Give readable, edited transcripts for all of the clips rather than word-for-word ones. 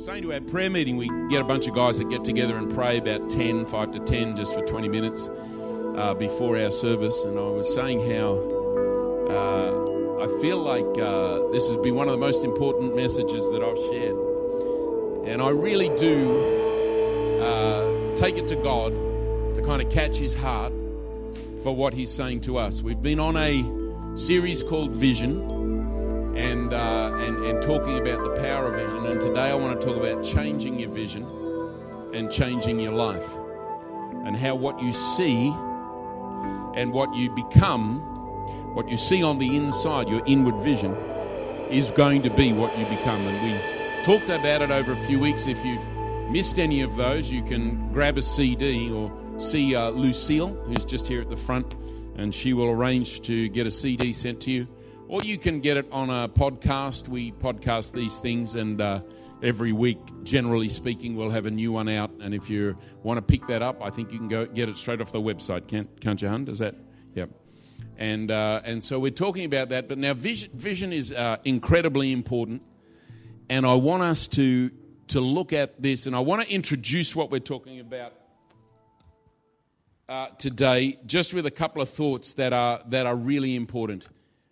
saying to our prayer meeting, we get a bunch of guys that get together and pray about 5 to 10, just for 20 minutes before our service. And I was saying how I feel like this has been one of the most important messages that I've shared. And I really do take it to God to kind of catch his heart for what he's saying to us. We've been on a series called Vision and talking about the power of vision. And today I want to talk about changing your vision and changing your life, and how what you see and what you become, what you see on the inside, your inward vision, is going to be what you become. And we talked about it over a few weeks. If you've missed any of those, you can grab a CD or see Lucille, who's just here at the front, and she will arrange to get a CD sent to you. Or you can get it on a podcast. We podcast these things, and every week, generally speaking, we'll have a new one out. And if you want to pick that up, I think you can go get it straight off the website. Can't you, Hun? Does that? Yep. And so we're talking about that. But now vision is incredibly important. And I want us to look at this, and I want to introduce what we're talking about today, just with a couple of thoughts that are really important.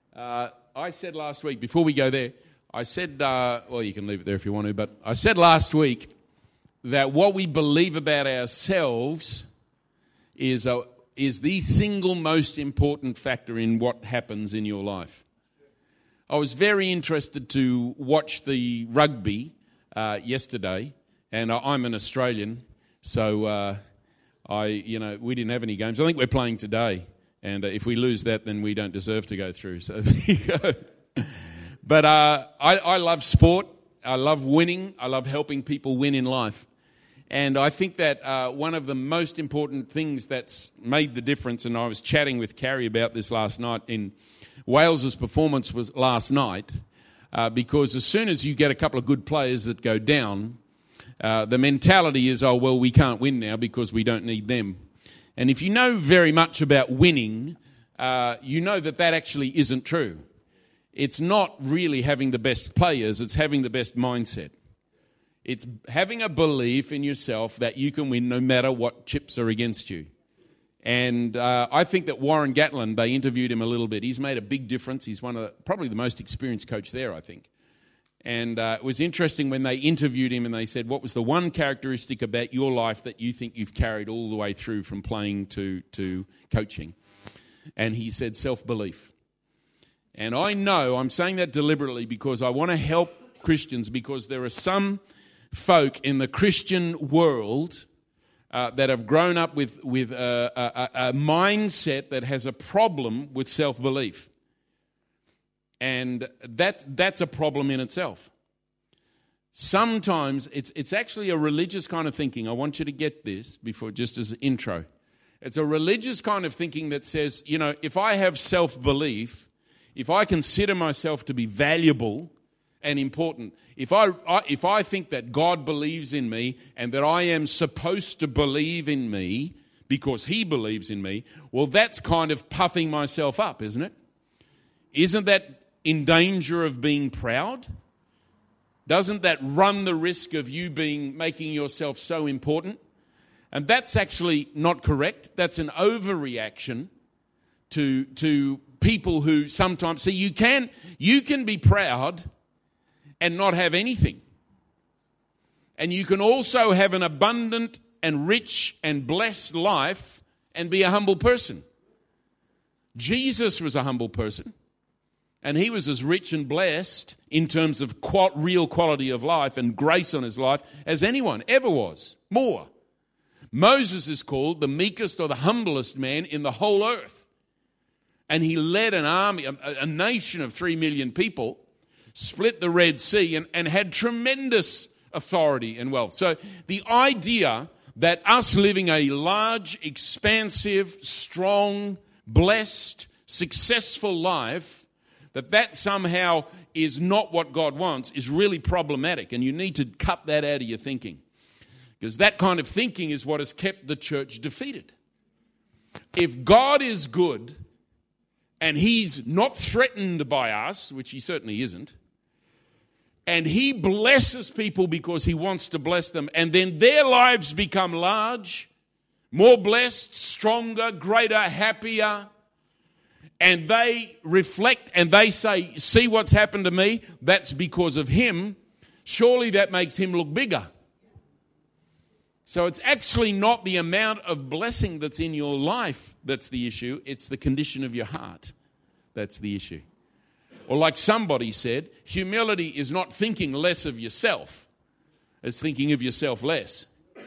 I said last week, before we go there, I said, well, you can leave it there if you want to, but I said last week that what we believe about ourselves is the single most important factor in what happens in your life. I was very interested to watch the rugby yesterday, and I'm an Australian, so we didn't have any games. I think we're playing today. And if we lose that, then we don't deserve to go through. So there you go. But I love sport. I love winning. I love helping people win in life. And I think that one of the most important things that's made the difference, and I was chatting with Carrie about this last night, in Wales's performance was last night, because as soon as you get a couple of good players that go down, the mentality is, oh, well, we can't win now because we don't need them. And if you know very much about winning, you know that actually isn't true. It's not really having the best players, it's having the best mindset. It's having a belief in yourself that you can win no matter what chips are against you. And I think that Warren Gatland, they interviewed him a little bit. He's made a big difference. He's probably the most experienced coach there, I think. And it was interesting when they interviewed him and they said, what was the one characteristic about your life that you think you've carried all the way through from playing to coaching? And he said, self-belief. And I know, I'm saying that deliberately because I want to help Christians, because there are some folk in the Christian world that have grown up with a mindset that has a problem with self-belief. And that's a problem in itself. Sometimes it's actually a religious kind of thinking. I want you to get this before, just as an intro. It's a religious kind of thinking that says, if I have self-belief, if I consider myself to be valuable and important, if I think that God believes in me and that I am supposed to believe in me because he believes in me, well, that's kind of puffing myself up, isn't it? Isn't that in danger of being proud? Doesn't that run the risk of you making yourself so important? And that's actually not correct. That's an overreaction to people who sometimes see you can be proud and not have anything. And you can also have an abundant and rich and blessed life and be a humble person. Jesus was a humble person. And he was as rich and blessed in terms of real quality of life and grace on his life as anyone ever was. More. Moses is called the meekest or the humblest man in the whole earth. And he led an army, a nation of 3 million people, split the Red Sea and had tremendous authority and wealth. So the idea that us living a large, expansive, strong, blessed, successful life, that somehow is not what God wants, is really problematic. And you need to cut that out of your thinking. Because that kind of thinking is what has kept the church defeated. If God is good and he's not threatened by us, which he certainly isn't, And he blesses people because he wants to bless them. And then their lives become large, more blessed, stronger, greater, happier. And they reflect and they say, see what's happened to me? That's because of him. Surely that makes him look bigger. So it's actually not the amount of blessing that's in your life that's the issue. It's the condition of your heart that's the issue. Or like somebody said, humility is not thinking less of yourself. It's thinking of yourself less.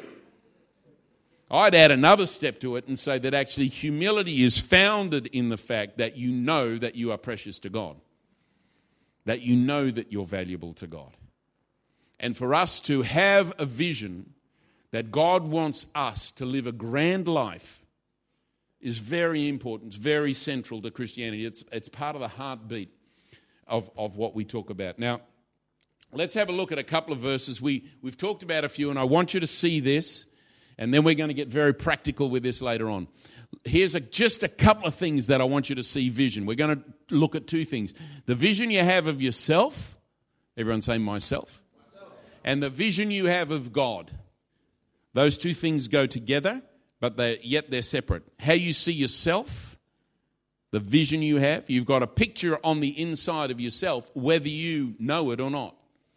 I'd add another step to it and say that actually humility is founded in the fact that you know that you are precious to God. That you know that you're valuable to God. And for us to have a vision that God wants us to live a grand life is very important. It's very central to Christianity. It's part of the heartbeat of what we talk about. Now, let's have a look at a couple of verses. We've talked about a few, and I want you to see this, and then we're going to get very practical with this later on. Here's just a couple of things that I want you to see vision. We're going to look at two things. The vision you have of yourself, everyone say myself, and the vision you have of God. Those two things go together, but yet they're separate. How you see yourself, the vision you have, you've got a picture on the inside of yourself, whether you know it or not.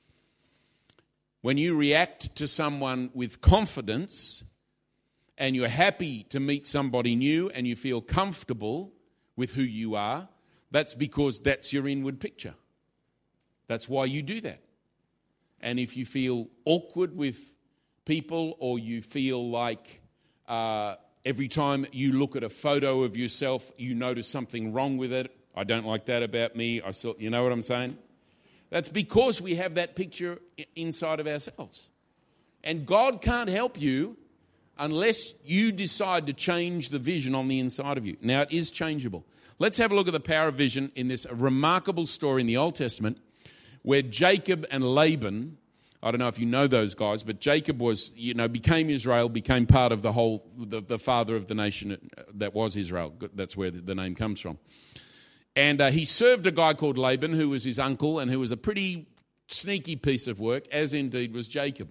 When you react to someone with confidence and you're happy to meet somebody new and you feel comfortable with who you are, that's because that's your inward picture. That's why you do that. And if you feel awkward with people, or you feel like every time you look at a photo of yourself, you notice something wrong with it. I don't like that about me. You know what I'm saying? That's because we have that picture inside of ourselves. And God can't help you unless you decide to change the vision on the inside of you. Now, it is changeable. Let's have a look at the power of vision in this remarkable story in the Old Testament where Jacob and Laban, I don't know if you know those guys, but Jacob was, became Israel, became part of the father of the nation that was Israel. That's where the name comes from. And he served a guy called Laban, who was his uncle, and who was a pretty sneaky piece of work, as indeed was Jacob.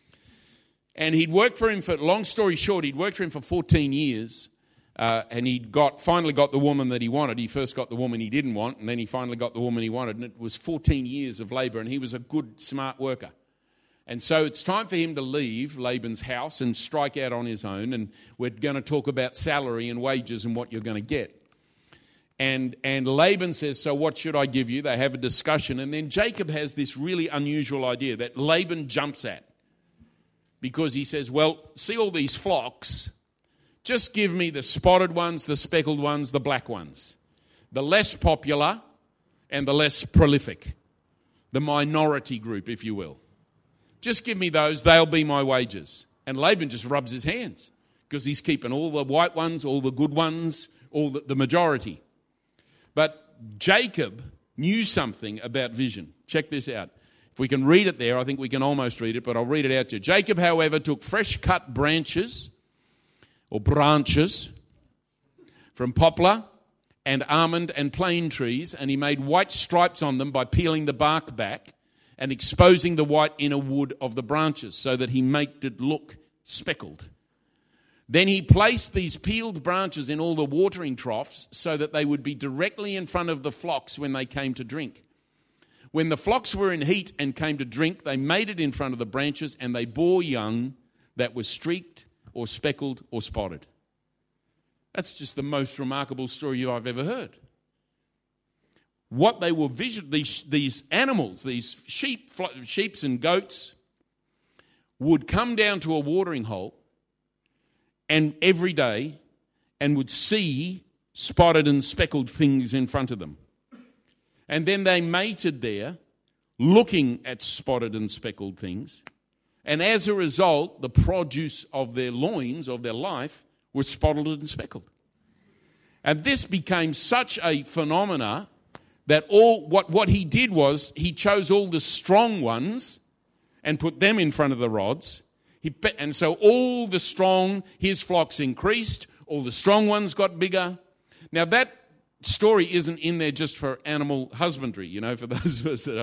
And he'd worked for him long story short, he'd worked for him for 14 years, and he'd finally got the woman that he wanted. He first got the woman he didn't want, and then he finally got the woman he wanted, and it was 14 years of labor, and he was a good, smart worker. And so it's time for him to leave Laban's house and strike out on his own. And we're going to talk about salary and wages and what you're going to get. And Laban says, so what should I give you? They have a discussion. And then Jacob has this really unusual idea that Laban jumps at. Because he says, well, see all these flocks? Just give me the spotted ones, the speckled ones, the black ones. The less popular and the less prolific. The minority group, if you will. Just give me those, they'll be my wages. And Laban just rubs his hands because he's keeping all the white ones, all the good ones, all the majority. But Jacob knew something about vision. Check this out. If we can read it there, I think we can almost read it, but I'll read it out to you. Jacob, however, took fresh cut branches from poplar and almond and plane trees, and he made white stripes on them by peeling the bark back and exposing the white inner wood of the branches so that he made it look speckled. Then he placed these peeled branches in all the watering troughs so that they would be directly in front of the flocks when they came to drink. When the flocks were in heat and came to drink, they made it in front of the branches, and they bore young that were streaked or speckled or spotted. That's just the most remarkable story I've ever heard. What they were these animals, these sheep and goats, would come down to a watering hole and every day and would see spotted and speckled things in front of them. And then they mated there, looking at spotted and speckled things. And as a result, the produce of their loins, of their life, was spotted and speckled. And this became such a phenomena that what he did was he chose all the strong ones and put them in front of the rods. And so all the strong, his flocks increased, all the strong ones got bigger. Now that story isn't in there just for animal husbandry, for those of us that are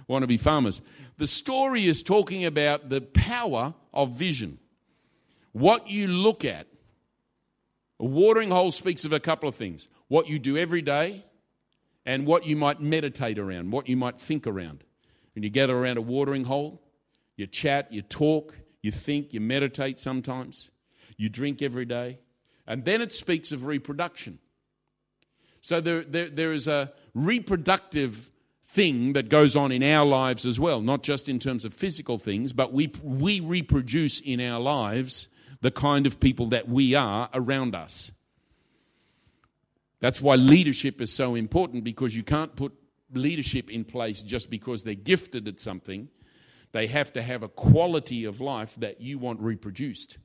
want to be farmers. The story is talking about the power of vision. What you look at. A watering hole speaks of a couple of things. What you do every day and what you might meditate around, what you might think around. When you gather around a watering hole, you chat, you talk, you think, you meditate sometimes. You drink every day. And then it speaks of reproduction. So there is a reproductive thing that goes on in our lives as well, not just in terms of physical things, but we reproduce in our lives the kind of people that we are around us. That's why leadership is so important, because you can't put leadership in place just because they're gifted at something. They have to have a quality of life that you want reproduced.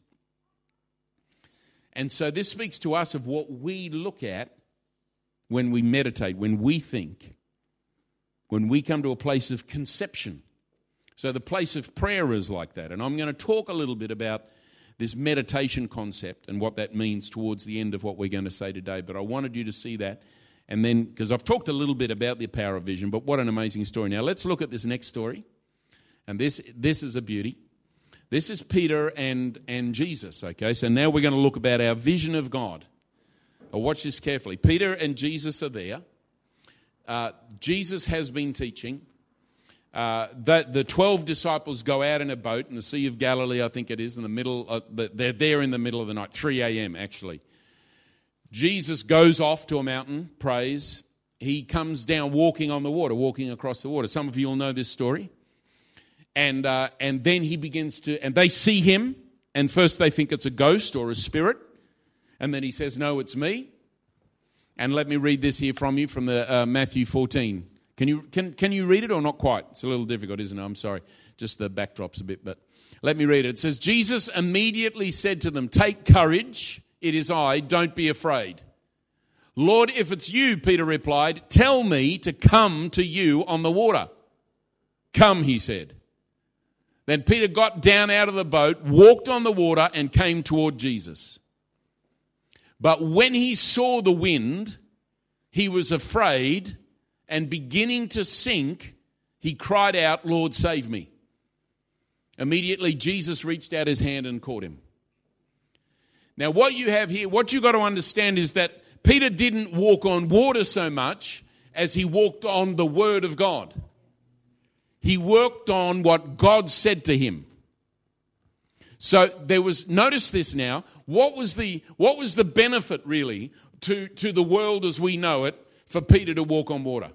And so this speaks to us of what we look at when we meditate, when we think, when we come to a place of conception. So the place of prayer is like that. And I'm going to talk a little bit about this meditation concept and what that means towards the end of what we're going to say today. But I wanted you to see that. And then, because I've talked a little bit about the power of vision, but what an amazing story. Now let's look at this next story. And this is a beauty. This is Peter and Jesus, okay? So now we're going to look about our vision of God. Now watch this carefully. Peter and Jesus are there. Jesus has been teaching. The 12 disciples go out in a boat in the Sea of Galilee, I think it is, in the middle. They're there in the middle of the night, 3 a.m. actually. Jesus goes off to a mountain, prays. He comes down walking on the water, walking across the water. Some of you will know this story. And then he begins to, and they see him, and first they think it's a ghost or a spirit, and then he says, no, it's me. And let me read this here from you from the Matthew 14. Can you read it or not quite? It's a little difficult, isn't it? I'm sorry. Just the backdrop's a bit, but let me read it. It says, Jesus immediately said to them, take courage, it is I, don't be afraid. Lord, if it's you, Peter replied, tell me to come to you on the water. Come, he said. Then Peter got down out of the boat, walked on the water, and came toward Jesus. But when he saw the wind, he was afraid, and beginning to sink, he cried out, Lord, save me. Immediately, Jesus reached out his hand and caught him. Now, what you have here, what you've got to understand is that Peter didn't walk on water so much as he walked on the Word of God. He worked on what God said to him. So there was, notice this now, what was the benefit really to the world as we know it for Peter to walk on water?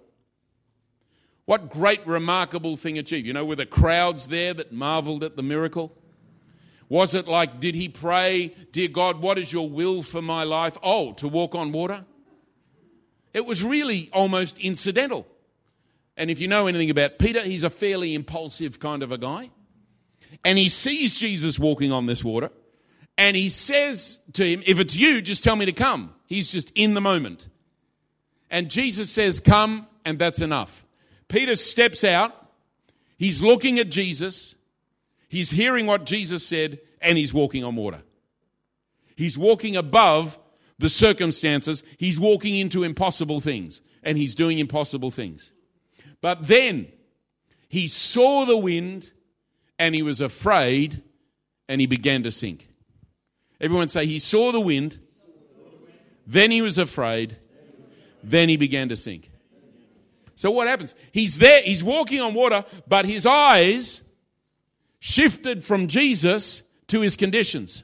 What great, remarkable thing achieved? You know, were the crowds there that marveled at the miracle? Was it like, did he pray, dear God, what is your will for my life? Oh, to walk on water? It was really almost incidental. And if you know anything about Peter, he's a fairly impulsive kind of a guy. And he sees Jesus walking on this water. And he says to him, if it's you, just tell me to come. He's just in the moment. And Jesus says, come, and that's enough. Peter steps out. He's looking at Jesus. He's hearing what Jesus said, and he's walking on water. He's walking above the circumstances. He's walking into impossible things, and he's doing impossible things. But then he saw the wind and he was afraid and he began to sink. Everyone say, he saw the wind, then he was afraid, then he began to sink. So what happens? He's there, he's walking on water, but his eyes shifted from Jesus to his conditions.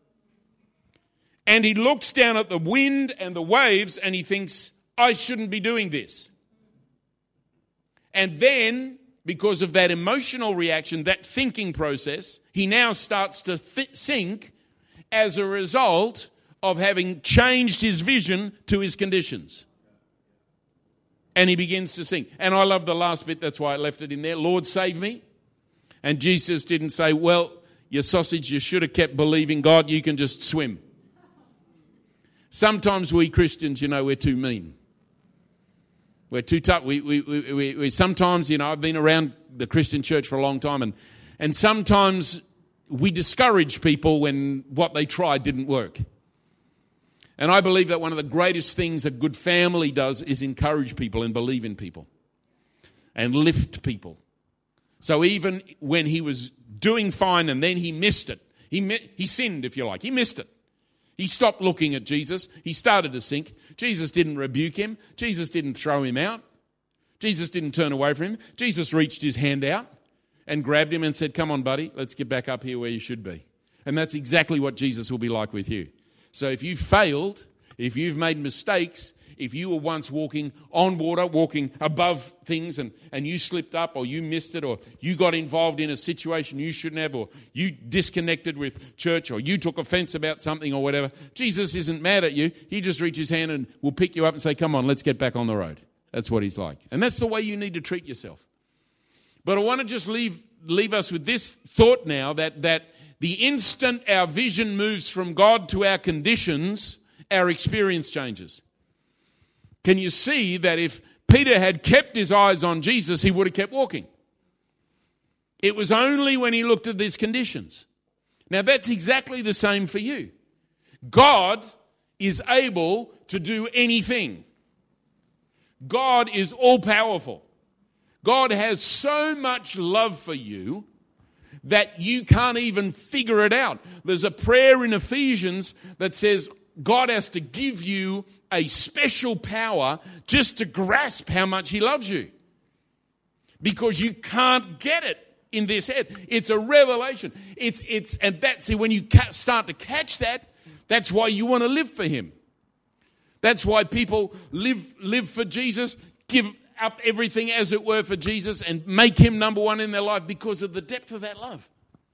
And he looks down at the wind and the waves and he thinks, I shouldn't be doing this. And then, because of that emotional reaction, that thinking process, he now starts to sink as a result of having changed his vision to his conditions. And he begins to sink. And I love the last bit, that's why I left it in there. Lord, save me. And Jesus didn't say, well, you sausage, you should have kept believing God, you can just swim. Sometimes we Christians, you know, we're too mean. We're too tough. We sometimes, you know, I've been around the Christian church for a long time, and sometimes we discourage people when what they tried didn't work. And I believe that one of the greatest things a good family does is encourage people and believe in people and lift people So even when he was doing fine and then he missed it, he sinned, if you like. He missed it. He stopped looking at Jesus. He started to sink. Jesus didn't rebuke him. Jesus didn't throw him out. Jesus didn't turn away from him. Jesus reached his hand out and grabbed him and said, come on, buddy, let's get back up here where you should be. And that's exactly what Jesus will be like with you. So if you failed, if you've made mistakes, if you were once walking on water, walking above things, and you slipped up or you missed it, or you got involved in a situation you shouldn't have, or you disconnected with church, or you took offense about something or whatever, Jesus isn't mad at you. He just reaches his hand and will pick you up and say, come on, let's get back on the road. That's what he's like. And that's the way you need to treat yourself. But I want to just leave us with this thought now, that the instant our vision moves from God to our conditions, our experience changes. Can you see that if Peter had kept his eyes on Jesus, he would have kept walking? It was only when he looked at these conditions. Now that's exactly the same for you. God is able to do anything. God is all-powerful. God has so much love for you that you can't even figure it out. There's a prayer in Ephesians that says God has to give you a special power just to grasp how much he loves you. Because you can't get it in this head. It's a revelation. And that's it. When you start to catch that, that's why you want to live for him. That's why people live for Jesus, give up everything as it were for Jesus, and make him number one in their life because of the depth of that love.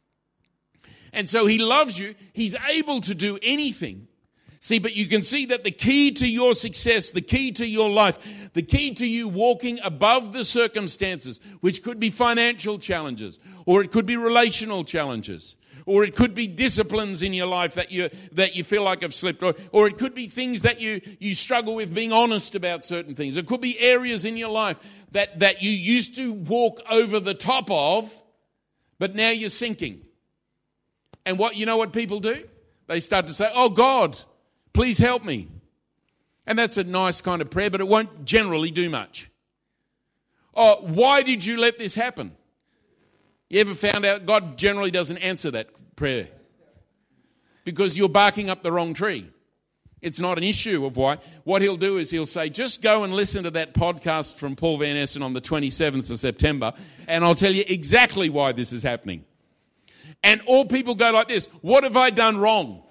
And so he loves you. He's able to do anything. See, but you can see that the key to your success, the key to your life, the key to you walking above the circumstances, which could be financial challenges, or it could be relational challenges, or it could be disciplines in your life that you feel like have slipped, or it could be things that you struggle with being honest about certain things. It could be areas in your life that you used to walk over the top of, but now you're sinking. And what people do? They start to say, oh God, please help me. And that's a nice kind of prayer, but it won't generally do much. Oh, why did you let this happen? You ever found out God generally doesn't answer that prayer? Because you're barking up the wrong tree. It's not an issue of why. What he'll do is he'll say, just go and listen to that podcast from Paul Van Essen on the 27th of September, and I'll tell you exactly why this is happening. And all people go like this, what have I done wrong?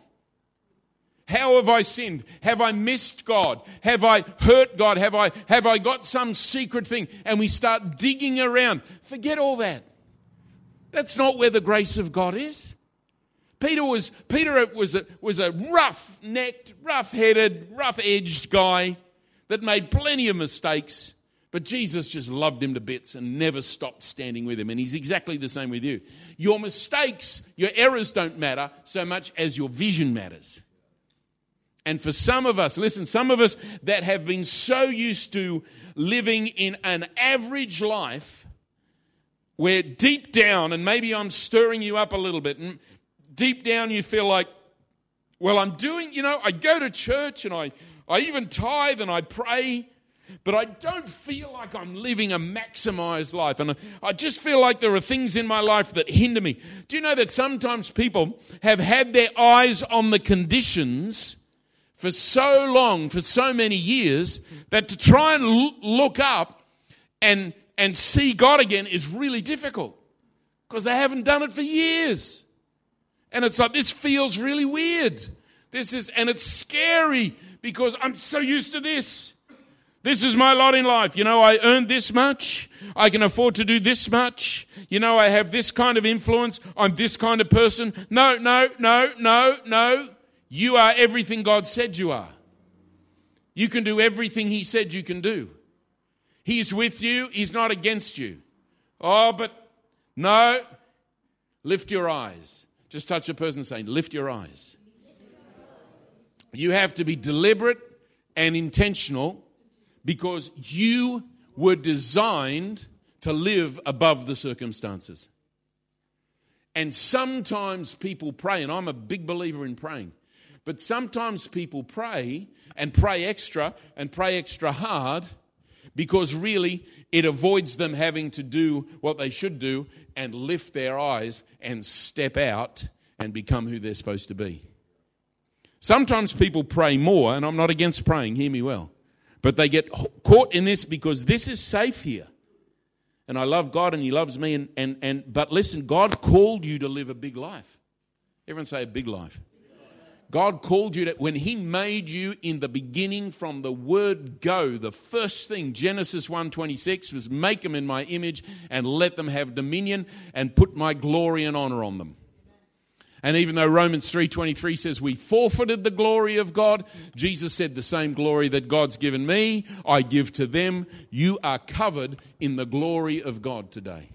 How have I sinned? Have I missed God? Have I hurt God? Have I got some secret thing? And we start digging around. Forget all that. That's not where the grace of God is. Peter was a rough-necked, rough-headed, rough-edged guy that made plenty of mistakes, but Jesus just loved him to bits and never stopped standing with him. And he's exactly the same with you. Your mistakes, your errors don't matter so much as your vision matters. And for some of us, listen, some of us that have been so used to living in an average life where deep down, and maybe I'm stirring you up a little bit, and deep down you feel like, well, I'm doing, I go to church and I even tithe and I pray, but I don't feel like I'm living a maximized life. And I just feel like there are things in my life that hinder me. Do you know that sometimes people have had their eyes on the conditions for so long, for so many years, that to try and look up and see God again is really difficult because they haven't done it for years. And it's like, this feels really weird. And it's scary because I'm so used to this. This is my lot in life. I earn this much. I can afford to do this much. I have this kind of influence. I'm this kind of person. No. You are everything God said you are. You can do everything he said you can do. He's with you. He's not against you. Oh, but no. Lift your eyes. Just touch a person saying, lift your eyes. You have to be deliberate and intentional because you were designed to live above the circumstances. And sometimes people pray, and I'm a big believer in praying, but sometimes people pray and pray extra hard because really it avoids them having to do what they should do and lift their eyes and step out and become who they're supposed to be. Sometimes people pray more, and I'm not against praying, hear me well, but they get caught in this because this is safe here. And I love God and He loves me, but listen, God called you to live a big life. Everyone say a big life. God called you to, when He made you in the beginning from the word go, the first thing, Genesis 1:26, was make them in my image and let them have dominion and put my glory and honor on them. And even though Romans 3:23 says we forfeited the glory of God, Jesus said the same glory that God's given me, I give to them. You are covered in the glory of God today.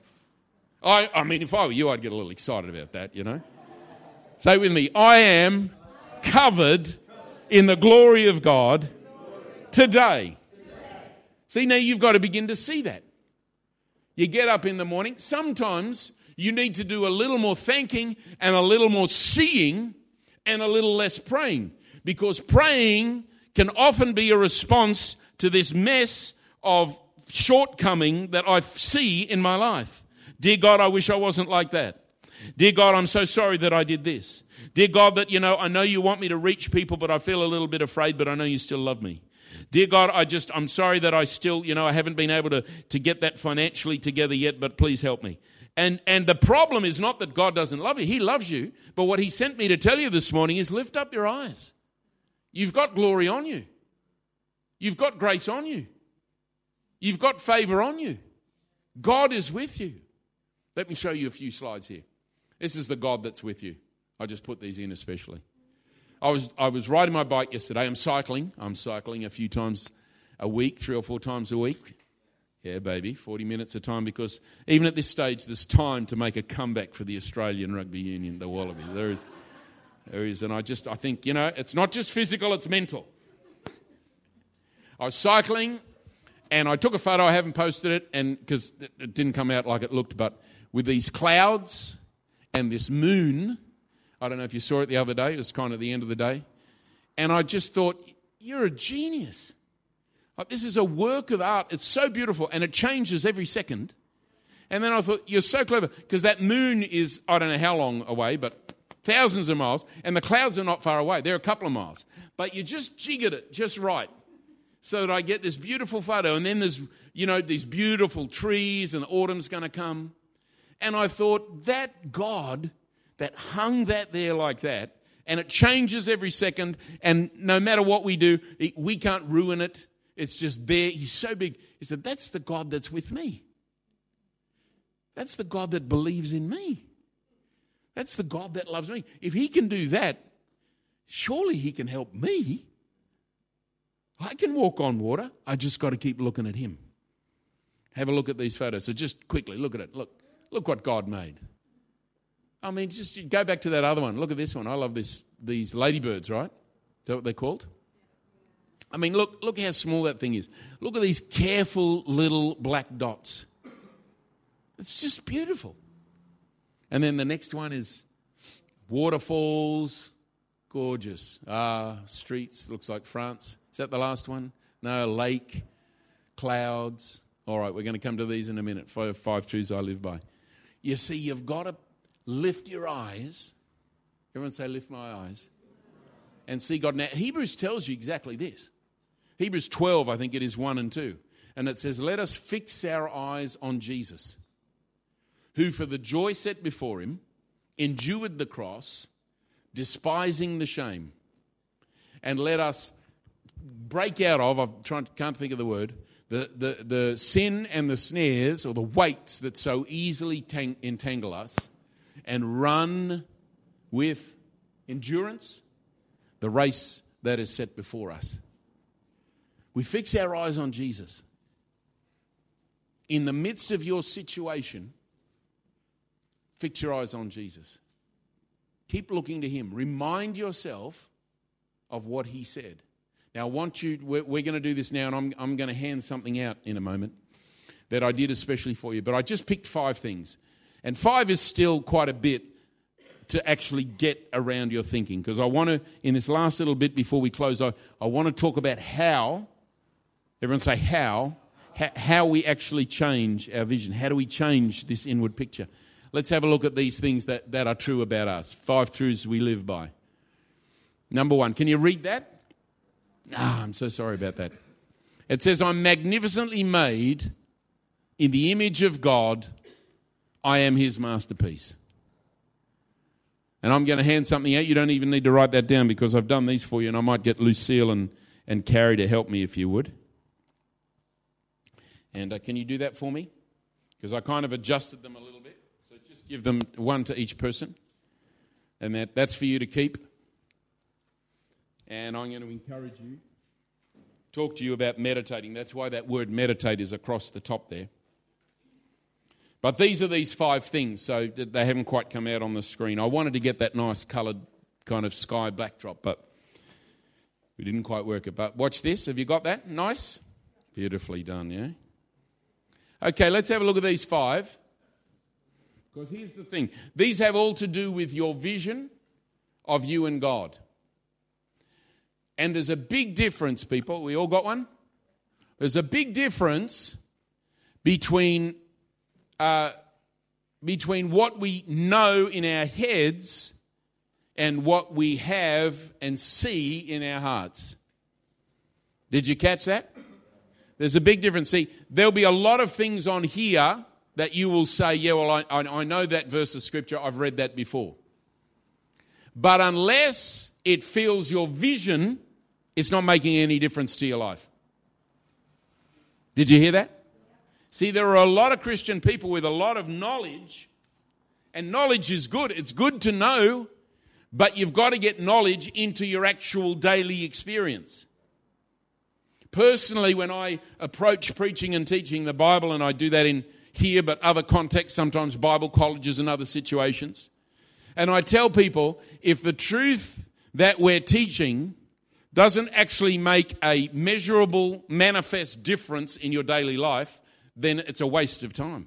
I mean, if I were you, I'd get a little excited about that, you know. Say with me, I am covered in the glory of God today. See, now you've got to begin to see that. You get up in the morning. Sometimes you need to do a little more thanking and a little more seeing and a little less praying. Because praying can often be a response to this mess of shortcoming that I see in my life. Dear God, I wish I wasn't like that. Dear God, I'm so sorry that I did this. Dear God, that, I know you want me to reach people, but I feel a little bit afraid, but I know you still love me. Dear God, I'm sorry that I still, I haven't been able to get that financially together yet, but please help me. And the problem is not that God doesn't love you. He loves you. But what He sent me to tell you this morning is lift up your eyes. You've got glory on you. You've got grace on you. You've got favor on you. God is with you. Let me show you a few slides here. This is the God that's with you. I just put these in especially. I was riding my bike yesterday. I'm cycling a few times a week, 3 or 4 times a week. Yeah, baby, 40 minutes a time, because even at this stage, there's time to make a comeback for the Australian Rugby Union, the Wallabies. There is, and I think, it's not just physical, it's mental. I was cycling, and I took a photo. I haven't posted it, and because it didn't come out like it looked, but with these clouds and this moon. I don't know if you saw it the other day. It was kind of the end of the day. And I just thought, you're a genius. Like, this is a work of art. It's so beautiful, and it changes every second. And then I thought, you're so clever, because that moon is, I don't know how long away, but thousands of miles, and the clouds are not far away. They're a couple of miles. But you just jiggered it just right so that I get this beautiful photo. And then there's, these beautiful trees, and autumn's going to come. And I thought, that God that hung that there like that, and it changes every second, and no matter what we do, we can't ruin it. It's just there. He's so big. He said, that's the God that's with me. That's the God that believes in me. That's the God that loves me. If He can do that, surely He can help me. I can walk on water. I just got to keep looking at Him. Have a look at these photos. So just quickly, look at it. Look what God made. I mean, just go back to that other one. Look at this one. I love these ladybirds, right? Is that what they're called? I mean, look how small that thing is. Look at these careful little black dots. It's just beautiful. And then the next one is waterfalls, gorgeous. Streets, looks like France. Is that the last one? No, lake, clouds. All right, we're going to come to these in a minute. 5 truths I live by. You see, you've got to lift your eyes. Everyone say, lift my eyes. And see God. Now, Hebrews tells you exactly this. Hebrews 12, I think it is 1 and 2. And it says, let us fix our eyes on Jesus, who for the joy set before Him endured the cross, despising the shame. And let us break out of, can't think of the word, the sin and the snares, or the weights that so easily entangle us, and run with endurance the race that is set before us. We fix our eyes on Jesus. In the midst of your situation, fix your eyes on Jesus. Keep looking to Him. Remind yourself of what He said. Now, we're going to do this now, and I'm going to hand something out in a moment that I did especially for you. But I just picked 5 things. And 5 is still quite a bit to actually get around your thinking. Because I want to, in this last little bit before we close, I want to talk about how Everyone say how. How we actually change our vision. How do we change this inward picture? Let's have a look at these things that are true about us. 5 truths we live by. Number 1. Can you read that? I'm so sorry about that. It says, I'm magnificently made in the image of God. I am his masterpiece. And I'm going to hand something out. You don't even need to write that down because I've done these for you, and I might get Lucille and Carrie to help me if you would. And can you do that for me? Because I kind of adjusted them a little bit. So just give them one to each person. And that's for you to keep. And I'm going to encourage you, talk to you about meditating. That's why that word meditate is across the top there. But these are these 5 things, so they haven't quite come out on the screen. I wanted to get that nice coloured kind of sky backdrop, but we didn't quite work it. But watch this. Have you got that? Nice? Beautifully done, yeah? Okay, let's have a look at these 5. Because here's the thing. These have all to do with your vision of you and God. And there's a big difference, people. We all got one? There's a big difference between what we know in our heads and what we have and see in our hearts. Did you catch that? There's a big difference. See, there'll be a lot of things on here that you will say, yeah, well, I know that verse of Scripture. I've read that before. But unless it fills your vision, it's not making any difference to your life. Did you hear that? See, there are a lot of Christian people with a lot of knowledge, and knowledge is good. It's good to know, but you've got to get knowledge into your actual daily experience. Personally, when I approach preaching and teaching the Bible, and I do that in here, but other contexts, sometimes Bible colleges and other situations, and I tell people, if the truth that we're teaching doesn't actually make a measurable, manifest difference in your daily life, then it's a waste of time.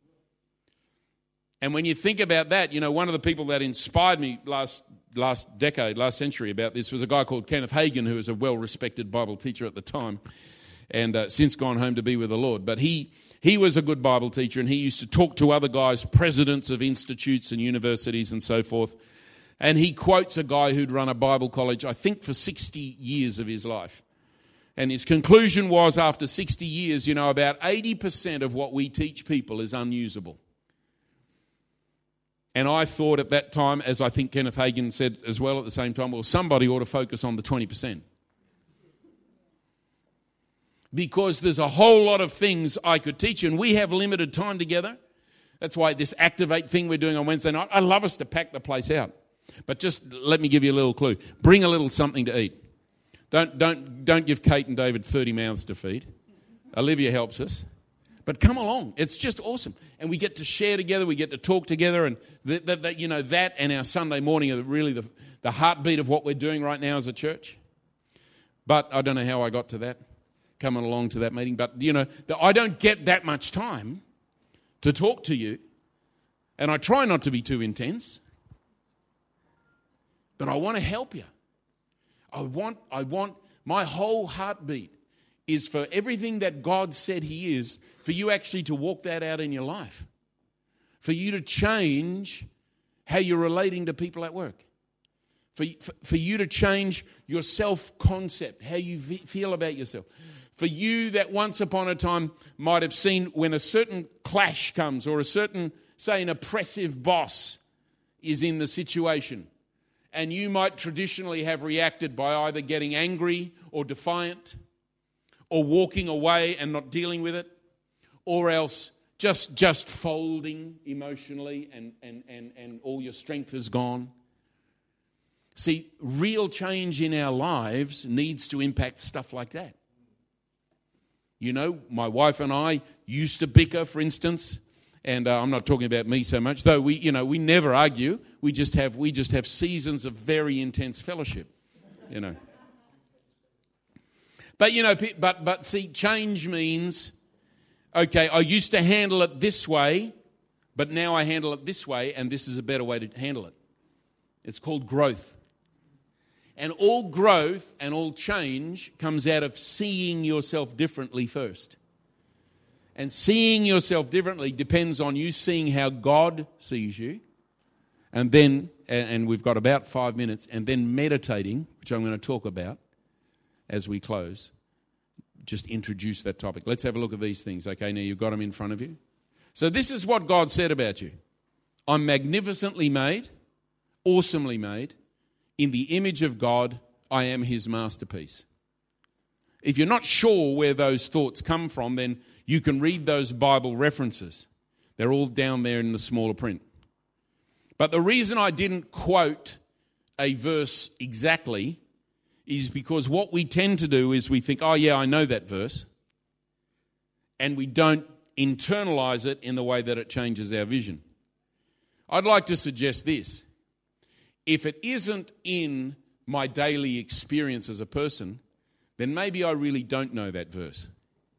And when you think about that, you know, one of the people that inspired me last century about this was a guy called Kenneth Hagin, who was a well-respected Bible teacher at the time and since gone home to be with the Lord. But he was a good Bible teacher, and he used to talk to other guys, presidents of institutes and universities and so forth. And he quotes a guy who'd run a Bible college, I think, for 60 years of his life. And his conclusion was, after 60 years, you know, about 80% of what we teach people is unusable. And I thought at that time, as I think Kenneth Hagin said as well at the same time, well, somebody ought to focus on the 20%. Because there's a whole lot of things I could teach you, and we have limited time together. That's why this Activate thing we're doing on Wednesday night, I love us to pack the place out. But just let me give you a little clue. Bring a little something to eat. Don't give Kate and David 30 mouths to feed. Olivia helps us. But come along. It's just awesome. And we get to share together. We get to talk together. And that and our Sunday morning are really the heartbeat of what we're doing right now as a church. But I don't know how I got to that, coming along to that meeting. But, you know, I don't get that much time to talk to you. And I try not to be too intense. But I want to help you. I want my whole heartbeat is for everything that God said He is, for you actually to walk that out in your life. For you to change how you're relating to people at work. For you to change your self-concept, how you feel about yourself. For you that once upon a time might have seen when a certain clash comes or a certain, say, an oppressive boss is in the situation, and you might traditionally have reacted by either getting angry or defiant or walking away and not dealing with it, or else just folding emotionally and all your strength is gone. See, real change in our lives needs to impact stuff like that. You know, my wife and I used to bicker, for instance, and I'm not talking about me so much, though we never argue. We just have seasons of very intense fellowship, you know. But but see, change means, okay, I used to handle it this way, but now I handle it this way, and this is a better way to handle it. It's called growth. And all growth and all change comes out of seeing yourself differently first. And seeing yourself differently depends on you seeing how God sees you. And then, and we've got about 5 minutes, and then meditating, which I'm going to talk about as we close. Just introduce that topic. Let's have a look at these things. Okay, now you've got them in front of you. So this is what God said about you. I'm magnificently made, awesomely made. In the image of God, I am his masterpiece. If you're not sure where those thoughts come from, then you can read those Bible references. They're all down there in the smaller print. But the reason I didn't quote a verse exactly is because what we tend to do is we think, oh yeah, I know that verse. And we don't internalize it in the way that it changes our vision. I'd like to suggest this. If it isn't in my daily experience as a person, then maybe I really don't know that verse.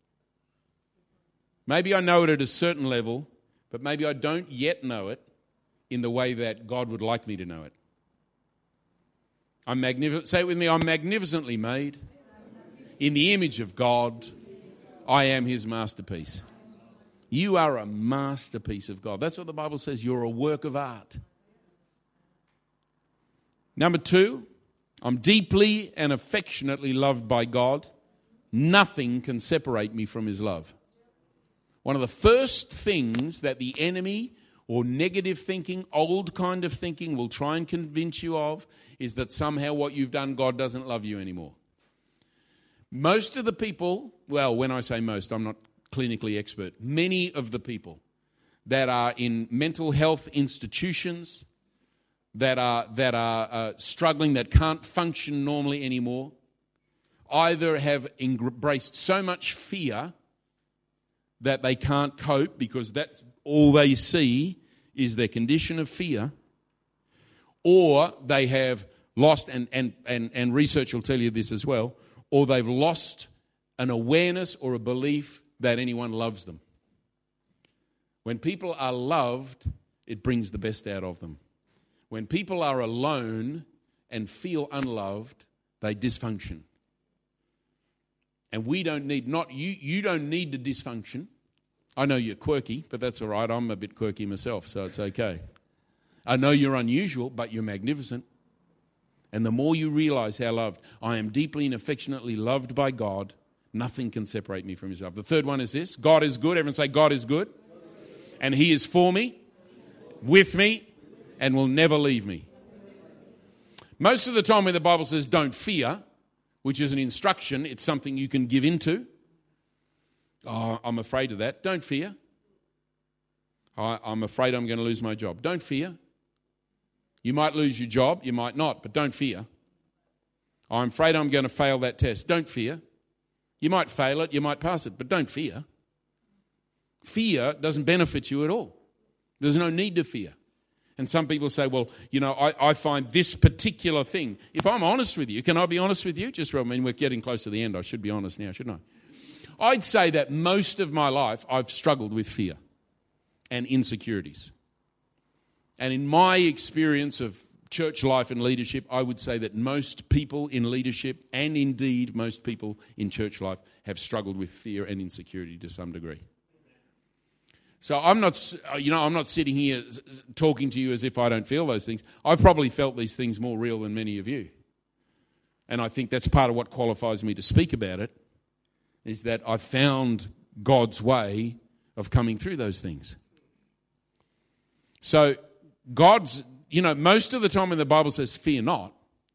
Maybe I know it at a certain level, but maybe I don't yet know it in the way that God would like me to know it. Say it with me, I'm magnificently made. In the image of God, I am his masterpiece. You are a masterpiece of God. That's what the Bible says. You're a work of art. Number 2, I'm deeply and affectionately loved by God. Nothing can separate me from his love. One of the first things that the enemy or negative thinking, old kind of thinking, will try and convince you of is that somehow what you've done, God doesn't love you anymore. Most of the people, well, when I say most, I'm not clinically expert. Many of the people that are in mental health institutions, that are struggling, that can't function normally anymore, either have embraced so much fear that they can't cope because that's all they see is their condition of fear, or they have lost, and research will tell you this as well, or they've lost an awareness or a belief that anyone loves them. When people are loved, it brings the best out of them. When people are alone and feel unloved, they dysfunction. And we don't need, you don't need the dysfunction. I know you're quirky, but that's all right. I'm a bit quirky myself, so it's okay. I know you're unusual, but you're magnificent. And the more you realize how loved, I am deeply and affectionately loved by God, nothing can separate me from his love. The third one is this: God is good. Everyone say, God is good. And he is for me, with me, and will never leave me. Most of the time when the Bible says don't fear, which is an instruction, it's something you can give into. Oh, I'm afraid of that. Don't fear. I'm afraid I'm going to lose my job. Don't fear. You might lose your job, you might not, but don't fear. I'm afraid I'm going to fail that test. Don't fear. You might fail it, you might pass it, but don't fear. Fear doesn't benefit you at all. There's no need to fear. And some people say, well, you know, I find this particular thing. If I'm honest with you, can I be honest with you? We're getting close to the end. I should be honest now, shouldn't I? I'd say that most of my life I've struggled with fear and insecurities. And in my experience of church life and leadership, I would say that most people in leadership, and indeed most people in church life, have struggled with fear and insecurity to some degree. So I'm not sitting here talking to you as if I don't feel those things. I've probably felt these things more real than many of you. And I think that's part of what qualifies me to speak about it, is that I've found God's way of coming through those things. So God's, most of the time when the Bible says fear not,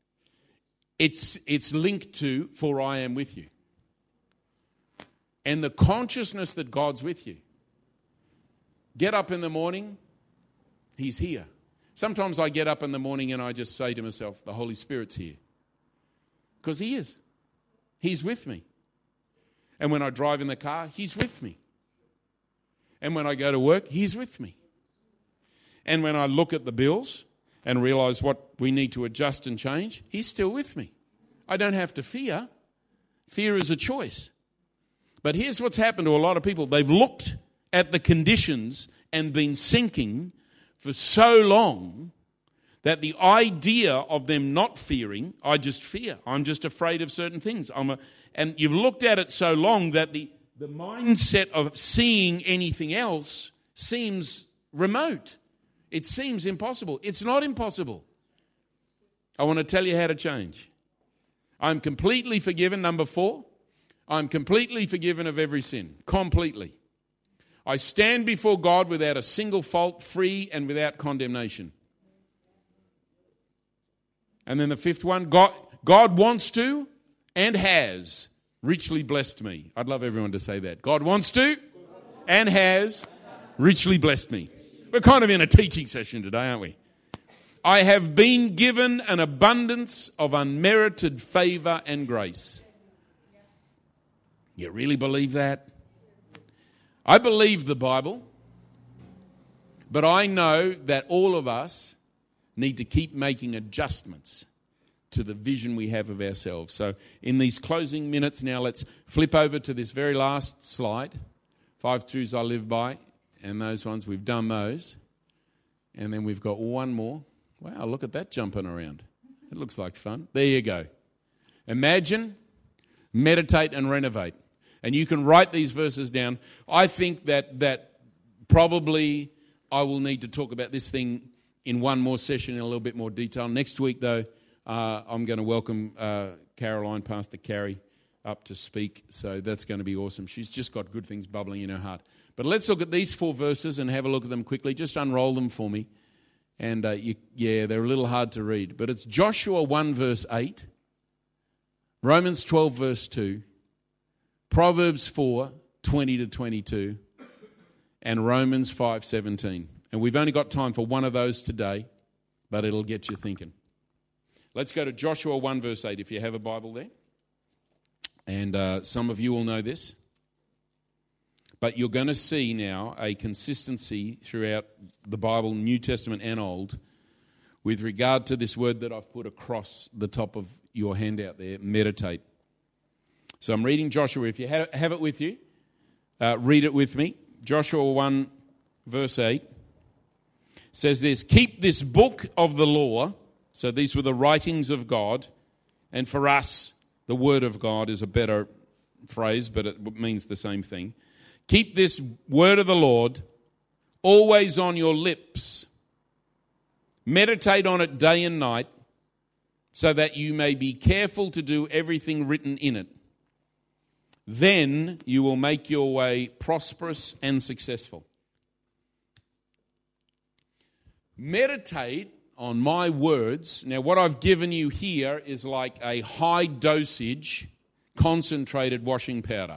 it's linked to for I am with you. And the consciousness that God's with you. Get up in the morning, he's here. Sometimes I get up in the morning and I just say to myself, the Holy Spirit's here. Because he is. He's with me. And when I drive in the car, he's with me. And when I go to work, he's with me. And when I look at the bills and realize what we need to adjust and change, he's still with me. I don't have to fear. Fear is a choice. But here's what's happened to a lot of people. They've looked at the conditions and been sinking for so long That the idea of them not fearing, I just fear. I'm just afraid of certain things. And you've looked at it so long that the mindset of seeing anything else seems remote. It seems impossible. It's not impossible. I want to tell you how to change. I'm completely forgiven. Number 4, I'm completely forgiven of every sin. Completely. I stand before God without a single fault, free and without condemnation. And then the 5th one, God wants to and has richly blessed me. I'd love everyone to say that. God wants to and has richly blessed me. We're kind of in a teaching session today, aren't we? I have been given an abundance of unmerited favor and grace. You really believe that? I believe the Bible, but I know that all of us need to keep making adjustments to the vision we have of ourselves. So in these closing minutes now, let's flip over to this very last slide. 5 truths I live by, and those ones, we've done those. And then we've got one more. Wow, look at that jumping around. It looks like fun. There you go. Imagine, meditate and renovate. And you can write these verses down. I think that probably I will need to talk about this thing in one more session in a little bit more detail. Next week, though, I'm going to welcome Caroline, Pastor Carrie, up to speak. So that's going to be awesome. She's just got good things bubbling in her heart. But let's look at these 4 verses and have a look at them quickly. Just unroll them for me. And they're a little hard to read. But it's Joshua 1 verse 8, Romans 12 verse 2, Proverbs 4, 20 to 22, and Romans 5, 17. And we've only got time for one of those today, but it'll get you thinking. Let's go to Joshua 1 verse 8 if you have a Bible there. And some of you will know this. But you're going to see now a consistency throughout the Bible, New Testament and Old, with regard to this word that I've put across the top of your handout there, meditate. So I'm reading Joshua. If you have it with you, read it with me. Joshua 1 verse 8 says this, keep this book of the law. So these were the writings of God. And for us, the word of God is a better phrase, but it means the same thing. Keep this word of the Lord always on your lips. Meditate on it day and night so that you may be careful to do everything written in it. Then you will make your way prosperous and successful. Meditate on my words. Now, what I've given you here is like a high dosage concentrated washing powder.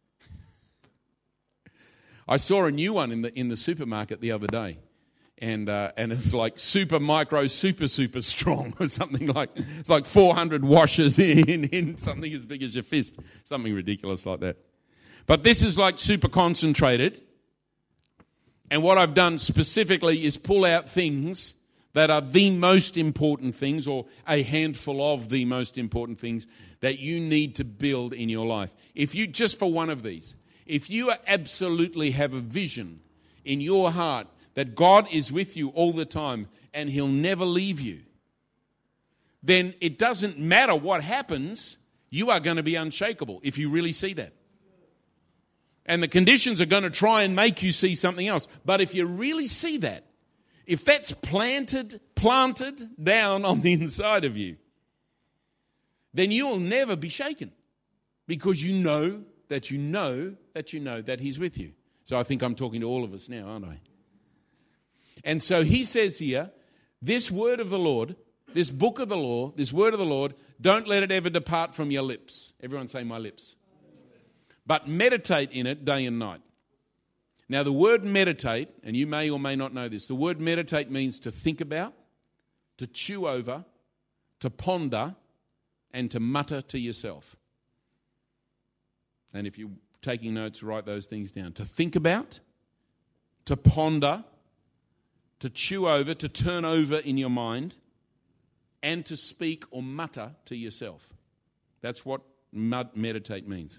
I saw a new one in the supermarket the other day, and it's like super micro, super strong, or something like it's like 400 washes in something as big as your fist, something ridiculous like that. But this is like super concentrated, and what I've done specifically is pull out things that are the most important things, or a handful of the most important things that you need to build in your life. If you just for one of these. If you absolutely have a vision in your heart that God is with you all the time and He'll never leave you, then it doesn't matter what happens, you are going to be unshakable if you really see that. And the conditions are going to try and make you see something else. But if you really see that, if that's planted down on the inside of you, then you will never be shaken because you know that He's with you. So I think I'm talking to all of us now, aren't I? And so he says here, this word of the Lord, this book of the law, this word of the Lord, don't let it ever depart from your lips. Everyone say my lips. But meditate in it day and night. Now the word meditate, and you may or may not know this, the word meditate means to think about, to chew over, to ponder, and to mutter to yourself. And if you're taking notes, write those things down. To think about, to ponder, to chew over, to turn over in your mind, and to speak or mutter to yourself. That's what meditate means.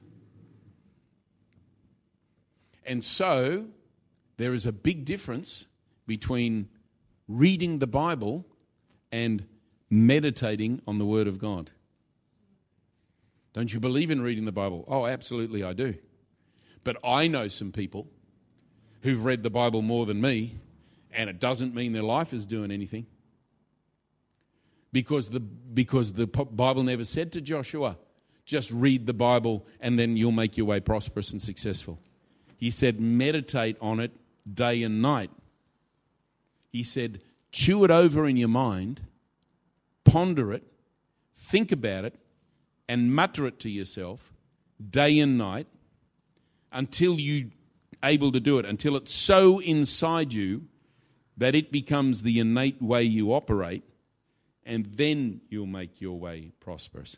And so there is a big difference between reading the Bible and meditating on the Word of God. Don't you believe in reading the Bible? Oh, absolutely I do. But I know some people who've read the Bible more than me, and it doesn't mean their life is doing anything. Because the Bible never said to Joshua, just read the Bible and then you'll make your way prosperous and successful. He said, meditate on it day and night. He said, chew it over in your mind, ponder it, think about it, and mutter it to yourself day and night until you're able to do it, until it's so inside you that it becomes the innate way you operate, and then you'll make your way prosperous.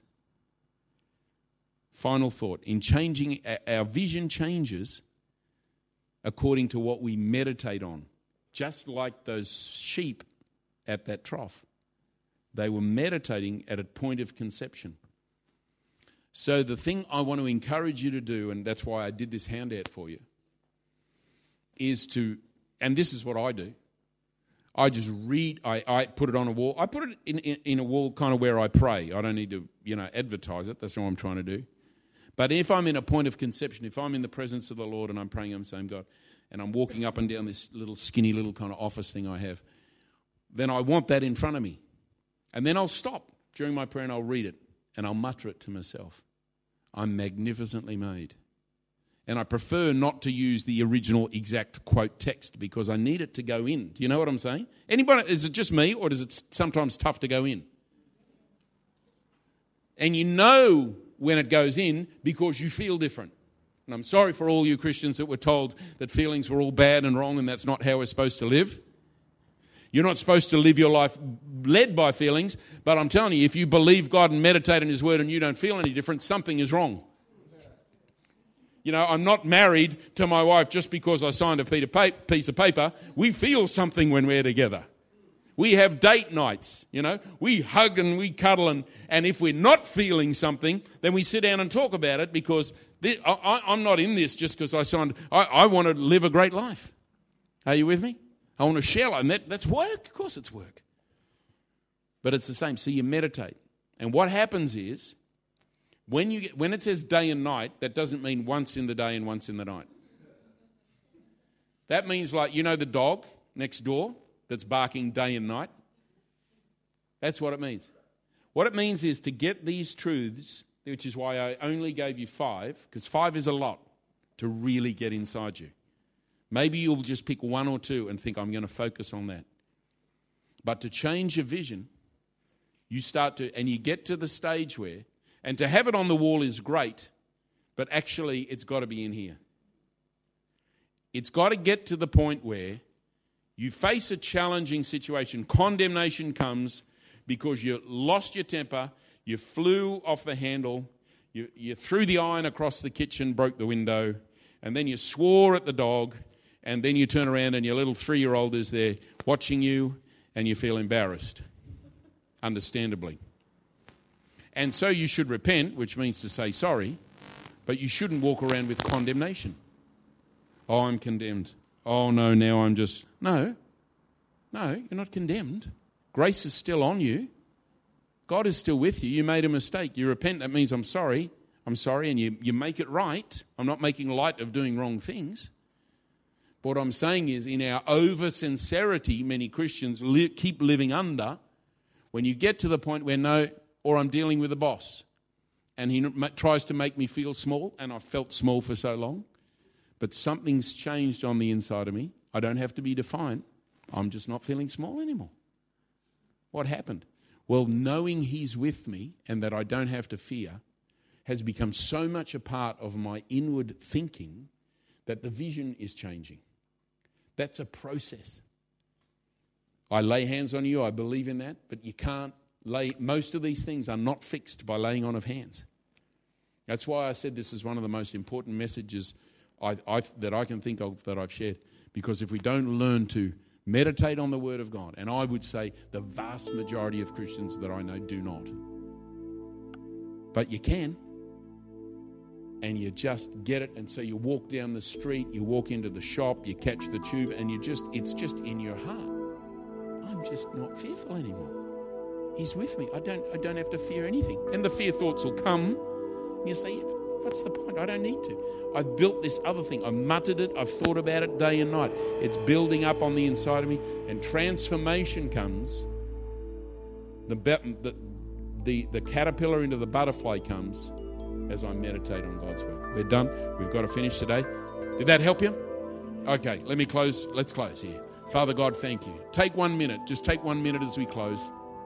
Final thought. In changing, our vision changes according to what we meditate on. Just like those sheep at that trough. They were meditating at a point of conception. So the thing I want to encourage you to do, and that's why I did this handout for you, is to, and this is what I do, I just read, I put it on a wall. I put it in a wall kind of where I pray. I don't need to, advertise it. That's not what I'm trying to do. But if I'm in a point of conception, if I'm in the presence of the Lord and I'm praying, I'm saying, God, and I'm walking up and down this little skinny little kind of office thing I have, then I want that in front of me. And then I'll stop during my prayer and I'll read it and I'll mutter it to myself. I'm magnificently made. And I prefer not to use the original exact quote text because I need it to go in. Do you know what I'm saying? Anybody, is it just me or is it sometimes tough to go in? And you know when it goes in because you feel different. And I'm sorry for all you Christians that were told that feelings were all bad and wrong and that's not how we're supposed to live. You're not supposed to live your life led by feelings, but I'm telling you, if you believe God and meditate on His Word and you don't feel any different, something is wrong. I'm not married to my wife just because I signed a piece of paper. We feel something when we're together. We have date nights, We hug and we cuddle, and if we're not feeling something, then we sit down and talk about it because I'm not in this just because I signed. I want to live a great life. Are you with me? I want to share life. And that's work. Of course it's work. But it's the same. So you meditate. And what happens is, when it says day and night, that doesn't mean once in the day and once in the night. That means like, the dog next door that's barking day and night? That's what it means. What it means is to get these truths, which is why I only gave you 5, because 5 is a lot to really get inside you. Maybe you'll just pick 1 or 2 and think, I'm going to focus on that. But to change your vision, you start to, and you get to the stage where, and to have it on the wall is great, but actually it's got to be in here. It's got to get to the point where you face a challenging situation. Condemnation comes because you lost your temper, you flew off the handle, you threw the iron across the kitchen, broke the window, and then you swore at the dog, and then you turn around and your little 3-year-old is there watching you and you feel embarrassed, understandably. And so you should repent, which means to say sorry, but you shouldn't walk around with condemnation. Oh, I'm condemned. Oh, no, now I'm just... No, you're not condemned. Grace is still on you. God is still with you. You made a mistake. You repent. That means I'm sorry, and you make it right. I'm not making light of doing wrong things. But what I'm saying is, in our over-sincerity, many Christians keep living under. When you get to the point where no, or I'm dealing with a boss, and he tries to make me feel small, and I've felt small for so long, but something's changed on the inside of me. I don't have to be defined. I'm just not feeling small anymore. What happened? Well, knowing He's with me and that I don't have to fear has become so much a part of my inward thinking that the vision is changing. That's a process. I lay hands on you, I believe in that, but you can't lay, most of these things are not fixed by laying on of hands. That's why I said this is one of the most important messages that I can think of that I've shared. Because if we don't learn to meditate on the Word of God, and I would say the vast majority of Christians that I know do not. But you can. And you just get it, and so you walk down the street, you walk into the shop, you catch the tube, and it's just in your heart. I'm just not fearful anymore. He's with me. I don't have to fear anything. And the fear thoughts will come, and you say, what's the point? I don't need to. I've built this other thing. I've muttered it. I've thought about it day and night. It's building up on the inside of me, and transformation comes. The caterpillar into the butterfly comes as I meditate on God's word. We're done. We've got to finish today. Did that help you? Okay, let me close. Let's close here. Father God, thank you. Take 1 minute. Just take 1 minute as we close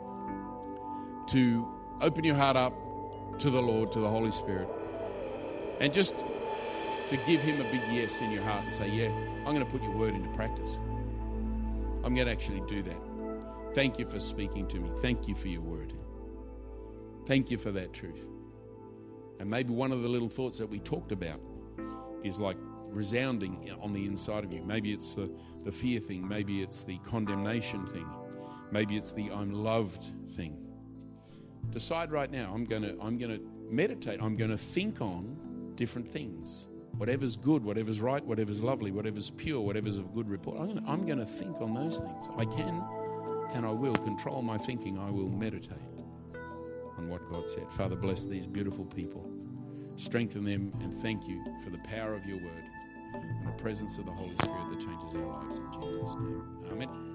to open your heart up to the Lord, to the Holy Spirit, and just to give him a big yes in your heart and say, yeah, I'm going to put your word into practice. I'm going to actually do that. Thank you for speaking to me. Thank you for your word. Thank you for that truth. And maybe one of the little thoughts that we talked about is like resounding on the inside of you. Maybe it's the fear thing. Maybe it's the condemnation thing. Maybe it's the I'm loved thing. Decide right now, I'm going to meditate. I'm going to think on different things. Whatever's good, whatever's right, whatever's lovely, whatever's pure, whatever's of good report. I'm going to think on those things. I can and I will control my thinking. I will meditate on what God said. Father, bless these beautiful people. Strengthen them, and thank you for the power of your word and the presence of the Holy Spirit that changes our lives. In Jesus' name. Amen.